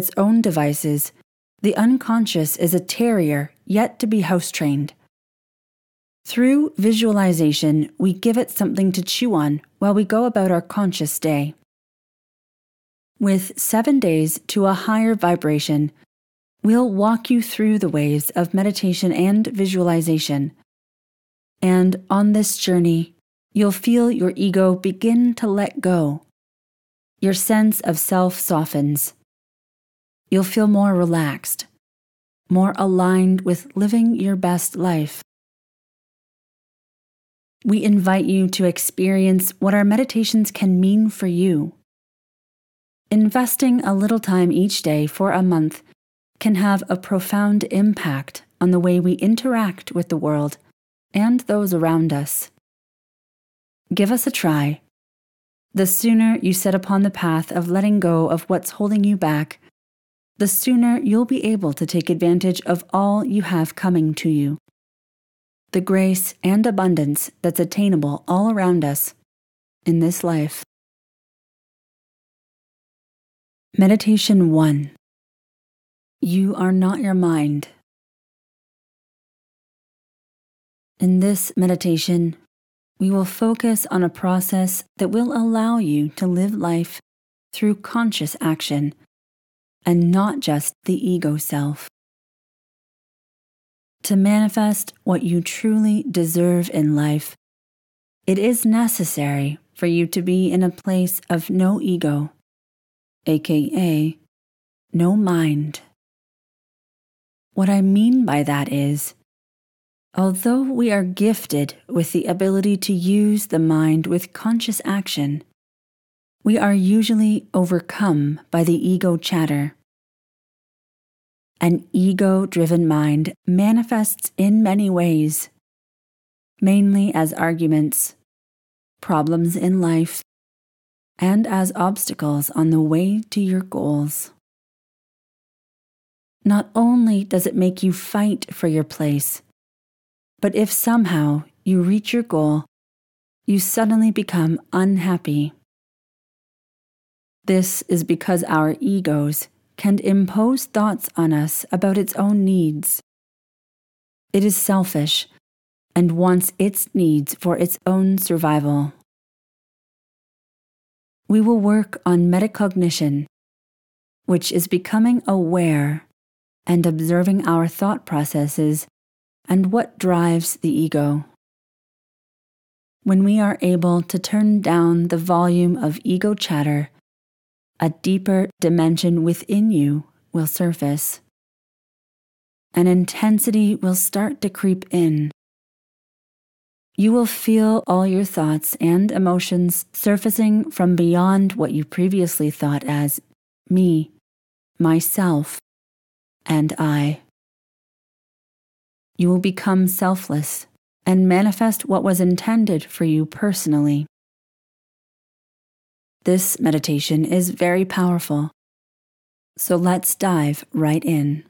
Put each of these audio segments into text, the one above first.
its own devices, the unconscious is a terrier yet to be house-trained. Through visualization, we give it something to chew on while we go about our conscious day. With 7 days to a higher vibration, we'll walk you through the ways of meditation and visualization. And on this journey, you'll feel your ego begin to let go. Your sense of self softens. You'll feel more relaxed, more aligned with living your best life. We invite you to experience what our meditations can mean for you. Investing a little time each day for a month can have a profound impact on the way we interact with the world and those around us. Give us a try. The sooner you set upon the path of letting go of what's holding you back, the sooner you'll be able to take advantage of all you have coming to you. The grace and abundance that's attainable all around us in this life. Meditation 1. You are not your mind. In this meditation, we will focus on a process that will allow you to live life through conscious action and not just the ego self. To manifest what you truly deserve in life, it is necessary for you to be in a place of no ego, aka no mind. What I mean by that is, although we are gifted with the ability to use the mind with conscious action, we are usually overcome by the ego chatter. An ego-driven mind manifests in many ways, mainly as arguments, problems in life, and as obstacles on the way to your goals. Not only does it make you fight for your place, but if somehow you reach your goal, you suddenly become unhappy. This is because our egos can impose thoughts on us about its own needs. It is selfish and wants its needs for its own survival. We will work on metacognition, which is becoming aware and observing our thought processes and what drives the ego. When we are able to turn down the volume of ego chatter, a deeper dimension within you will surface. An intensity will start to creep in. You will feel all your thoughts and emotions surfacing from beyond what you previously thought as me, myself, and I. You will become selfless and manifest what was intended for you personally. This meditation is very powerful, so let's dive right in.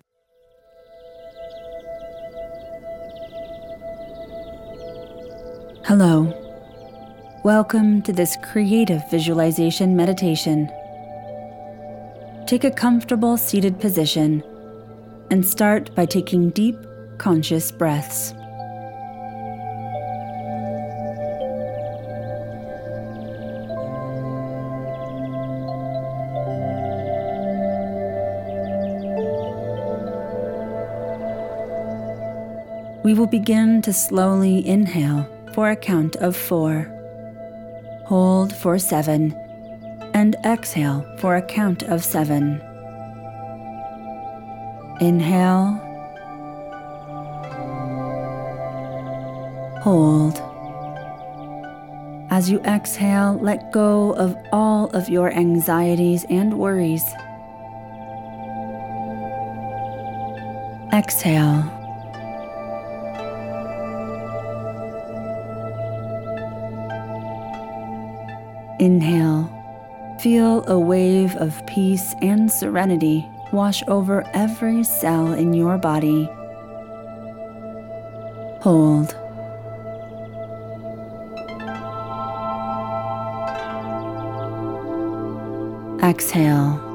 Hello. Welcome to this creative visualization meditation. Take a comfortable seated position and start by taking deep, conscious breaths. We will begin to slowly inhale for a count of 4, hold for 7, and exhale for a count of 7. Inhale, hold. As you exhale, let go of all of your anxieties and worries. Exhale. Inhale. Feel a wave of peace and serenity wash over every cell in your body. Hold. Exhale.